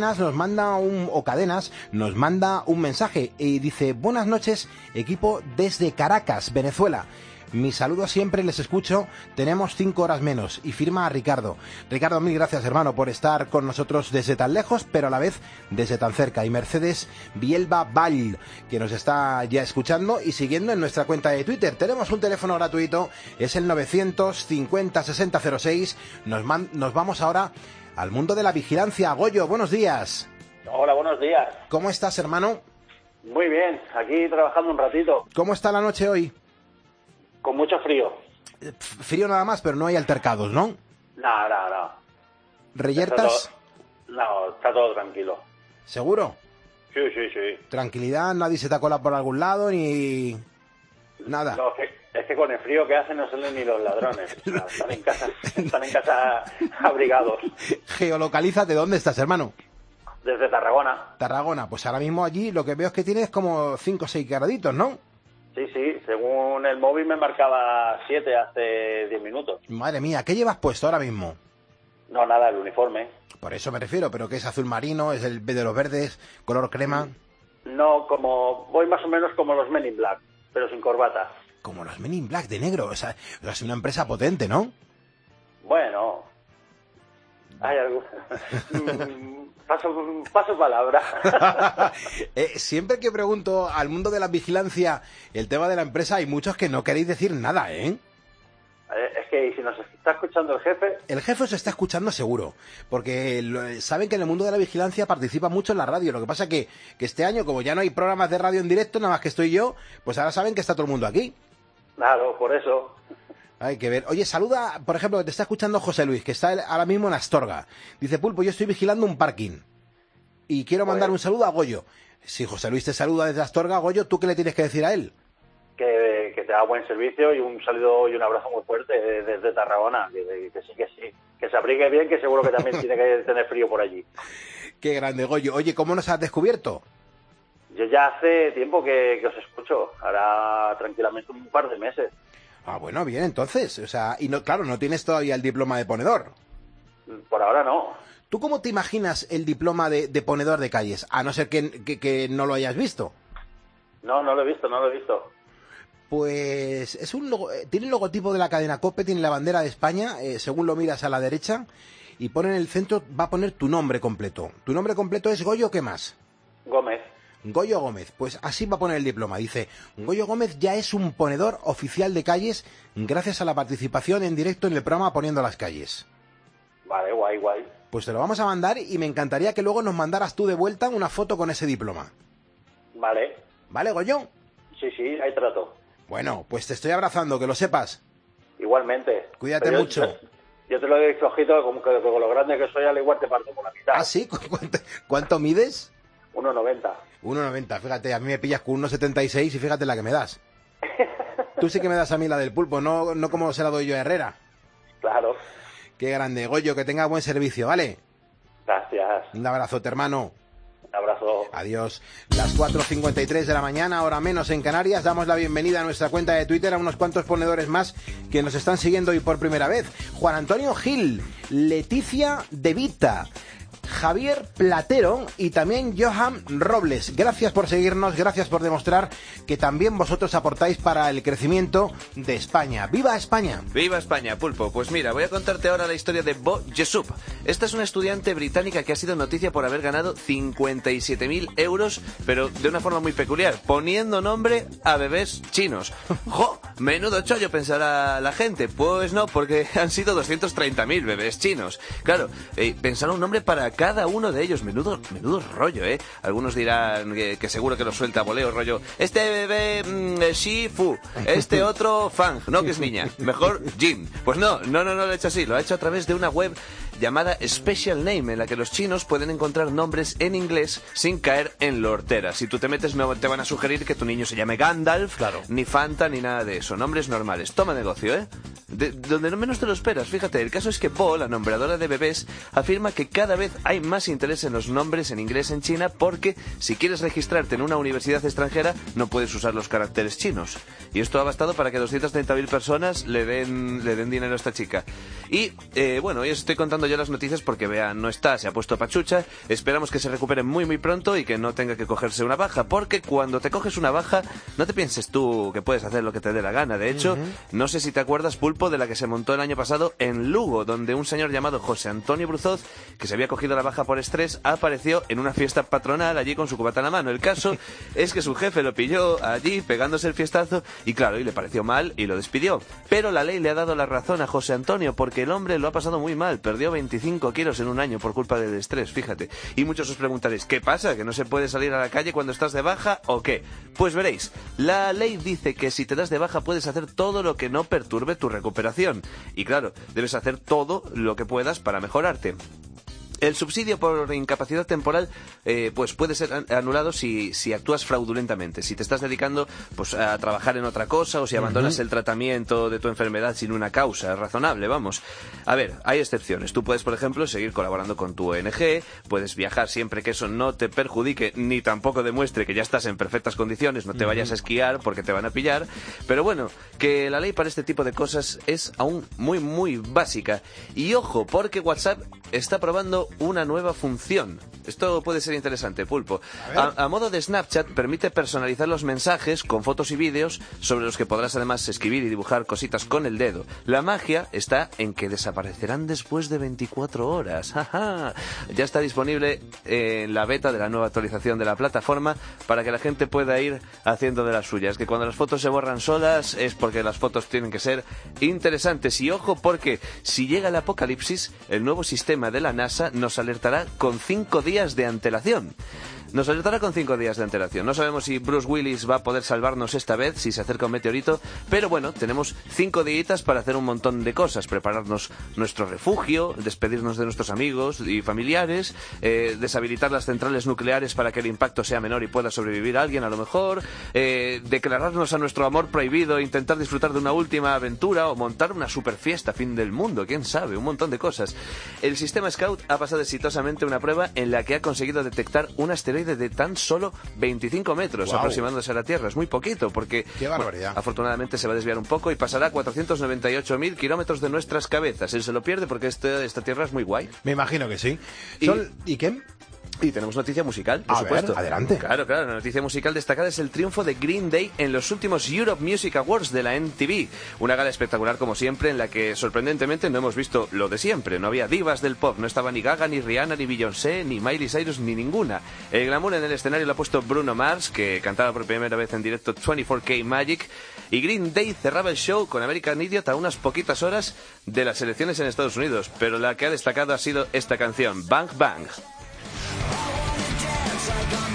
o Cadenas, nos manda un mensaje y dice: buenas noches, equipo desde Caracas, Venezuela. Mis saludos siempre, les escucho, tenemos 5 horas menos. Y firma a Ricardo. Ricardo, mil gracias, hermano, por estar con nosotros desde tan lejos, pero a la vez desde tan cerca. Y Mercedes Bielba Vall, que nos está ya escuchando y siguiendo en nuestra cuenta de Twitter. Tenemos un teléfono gratuito, es el 950-6006. Nos vamos ahora al mundo de la vigilancia. Goyo, buenos días. Hola, buenos días. ¿Cómo estás, hermano? Muy bien, aquí trabajando un ratito. ¿Cómo está la noche hoy? Con mucho frío. Frío nada más, pero no hay altercados, ¿no? No. ¿Reyertas? No, está todo tranquilo. ¿Seguro? Sí. Tranquilidad, nadie se te cola por algún lado, ni... nada. No, es que con el frío que hace no salen ni los ladrones. O sea, están en casa abrigados. Geolocalízate, ¿dónde estás, hermano? Desde Tarragona. Tarragona, pues ahora mismo allí lo que veo es que tienes como 5 o 6 graditos, ¿no? Sí, según el móvil me marcaba 7 hace 10 minutos. Madre mía, ¿qué llevas puesto ahora mismo? No, nada, el uniforme. Por eso me refiero, pero ¿qué es azul marino? ¿Es el de los verdes? ¿Color crema? No, voy más o menos como los Men in Black, pero sin corbata. Como los Men in Black, de negro. O sea, es una empresa potente, ¿no? Bueno, hay algo. Paso palabra. Siempre que pregunto al mundo de la vigilancia el tema de la empresa, hay muchos que no queréis decir nada, ¿eh? Es que si nos está escuchando el jefe... El jefe os está escuchando seguro, porque saben que en el mundo de la vigilancia participa mucho en la radio. Lo que pasa que este año, como ya no hay programas de radio en directo, nada más que estoy yo, pues ahora saben que está todo el mundo aquí. Claro, por eso. Hay que ver. Oye, saluda, por ejemplo, que te está escuchando José Luis, que está ahora mismo en Astorga. Dice: Pulpo, yo estoy vigilando un parking y quiero mandar un saludo a Goyo. Si José Luis te saluda desde Astorga, Goyo, ¿tú qué le tienes que decir a él? Que te da buen servicio y un saludo y un abrazo muy fuerte desde Tarragona. Que sí. Que se abrigue bien, que seguro que también tiene que tener frío por allí. Qué grande, Goyo. Oye, ¿cómo nos has descubierto? Yo ya hace tiempo que os escucho. Ahora tranquilamente un par de meses. Ah, bueno, bien, entonces. O sea, y no, claro, no tienes todavía el diploma de ponedor. Por ahora no. ¿Tú cómo te imaginas el diploma de ponedor de calles? A no ser que no lo hayas visto. No lo he visto. Pues tiene el logotipo de la cadena COPE, tiene la bandera de España, según lo miras a la derecha, y pone en el centro, va a poner tu nombre completo. ¿Tu nombre completo es Goyo, qué más? Gómez. Goyo Gómez, pues así va a poner el diploma. Dice: Goyo Gómez ya es un ponedor oficial de calles gracias a la participación en directo en el programa Poniendo las Calles. Vale, guay. Pues te lo vamos a mandar y me encantaría que luego nos mandaras tú de vuelta una foto con ese diploma. Vale. ¿Vale, Goyo? Sí, ahí trato. Bueno, pues te estoy abrazando, que lo sepas. Igualmente. Cuídate mucho. Yo te lo he dicho, ojito, como que con lo grande que soy, al igual te parto por la mitad. ¿Ah, sí? ¿Cuánto mides? 1,90. 1,90, fíjate, a mí me pillas con 1,76 y fíjate la que me das. Tú sí que me das a mí la del pulpo, no como se la doy yo a Herrera. Claro. Qué grande, Goyo, que tenga buen servicio, ¿vale? Gracias. Un abrazote, hermano. Un abrazo. Adiós. Las 4:53 de la mañana, hora menos en Canarias. Damos la bienvenida a nuestra cuenta de Twitter a unos cuantos ponedores más que nos están siguiendo hoy por primera vez. Juan Antonio Gil, Leticia De Vita, Javier Platero y también Johan Robles. Gracias por seguirnos, gracias por demostrar que también vosotros aportáis para el crecimiento de España. ¡Viva España! ¡Viva España, Pulpo! Pues mira, voy a contarte ahora la historia de Bo Jessup. Esta es una estudiante británica que ha sido noticia por haber ganado 57.000 euros, pero de una forma muy peculiar, poniendo nombre a bebés chinos. ¡Jo! Menudo chollo, pensará la gente. Pues no, porque han sido 230.000 bebés chinos. Claro, pensaron un nombre para cada uno de ellos. Menudo rollo, ¿eh? Algunos dirán que seguro que lo suelta a voleo, rollo. Este bebé Shi Fu, este otro Fang, no, que es niña, mejor Jin. Pues no lo ha hecho así, lo ha hecho a través de una web llamada Special Name, en la que los chinos pueden encontrar nombres en inglés sin caer en lo hortera. Si tú te metes, no te van a sugerir que tu niño se llame Gandalf, claro, ni Fanta, ni nada de eso. Nombres normales. Toma negocio, ¿eh? Donde no menos te lo esperas. Fíjate, el caso es que Bo, la nombradora de bebés, afirma que cada vez hay hay más interés en los nombres en inglés en China porque si quieres registrarte en una universidad extranjera no puedes usar los caracteres chinos. Y esto ha bastado para que 230.000 personas le den dinero a esta chica. Y bueno, hoy os estoy contando yo las noticias porque Bea no está, se ha puesto pachucha. Esperamos que se recupere muy muy pronto y que no tenga que cogerse una baja, porque cuando te coges una baja no te pienses tú que puedes hacer lo que te dé la gana. De hecho, no sé si te acuerdas, Pulpo, de la que se montó el año pasado en Lugo, donde un señor llamado José Antonio Bruzoz, que se había cogido la baja por estrés, apareció en una fiesta patronal allí con su cubata en la mano. El caso es que su jefe lo pilló allí pegándose el fiestazo y claro, y le pareció mal y lo despidió. Pero la ley le ha dado la razón a José Antonio porque el hombre lo ha pasado muy mal, perdió 25 kilos en un año por culpa del estrés, fíjate. Y muchos os preguntaréis, ¿qué pasa? ¿Que no se puede salir a la calle cuando estás de baja o qué? Pues veréis, la ley dice que si te das de baja puedes hacer todo lo que no perturbe tu recuperación. Y claro, debes hacer todo lo que puedas para mejorarte. El subsidio por incapacidad temporal pues puede ser anulado si actúas fraudulentamente, si te estás dedicando pues a trabajar en otra cosa o si abandonas el tratamiento de tu enfermedad sin una causa razonable, vamos. A ver, hay excepciones. Tú puedes, por ejemplo, seguir colaborando con tu ONG, puedes viajar siempre que eso no te perjudique ni tampoco demuestre que ya estás en perfectas condiciones, no te vayas a esquiar porque te van a pillar, pero bueno, que la ley para este tipo de cosas es aún muy muy básica. Y ojo, porque WhatsApp está probando una nueva función. Esto puede ser interesante, Pulpo. A modo de Snapchat, permite personalizar los mensajes con fotos y vídeos sobre los que podrás además escribir y dibujar cositas con el dedo. La magia está en que desaparecerán después de 24 horas. ¡Ja! Ya está disponible en la beta de la nueva actualización de la plataforma para que la gente pueda ir haciendo de las suyas. Que cuando las fotos se borran solas es porque las fotos tienen que ser interesantes. Y ojo, porque si llega el apocalipsis, el nuevo sistema de la NASA nos alertará con 5 días de antelación. Nos alertará con 5 días de antelación. No sabemos si Bruce Willis va a poder salvarnos esta vez, si se acerca un meteorito, pero bueno, tenemos 5 días para hacer un montón de cosas. Prepararnos nuestro refugio, despedirnos de nuestros amigos y familiares, deshabilitar las centrales nucleares para que el impacto sea menor y pueda sobrevivir alguien a lo mejor, declararnos a nuestro amor prohibido, intentar disfrutar de una última aventura o montar una super fiesta, fin del mundo, quién sabe, un montón de cosas. El sistema Scout ha pasado exitosamente una prueba en la que ha conseguido detectar un asteroide de tan solo 25 metros aproximándose a la Tierra. Es muy poquito porque ¡qué barbaridad! Bueno, afortunadamente se va a desviar un poco y pasará a 498.000 kilómetros de nuestras cabezas. Él se lo pierde porque esta Tierra es muy guay. Me imagino que sí. ¿Y qué? Y tenemos noticia musical, por supuesto. Ver, adelante. Claro, la noticia musical destacada es el triunfo de Green Day en los últimos Europe Music Awards de la MTV. Una gala espectacular como siempre en la que sorprendentemente no hemos visto lo de siempre. No había divas del pop, no estaba ni Gaga, ni Rihanna, ni Beyoncé, ni Miley Cyrus, ni ninguna. El glamour en el escenario lo ha puesto Bruno Mars, que cantaba por primera vez en directo 24K Magic. Y Green Day cerraba el show con American Idiot a unas poquitas horas de las elecciones en Estados Unidos. Pero la que ha destacado ha sido esta canción, Bang Bang. I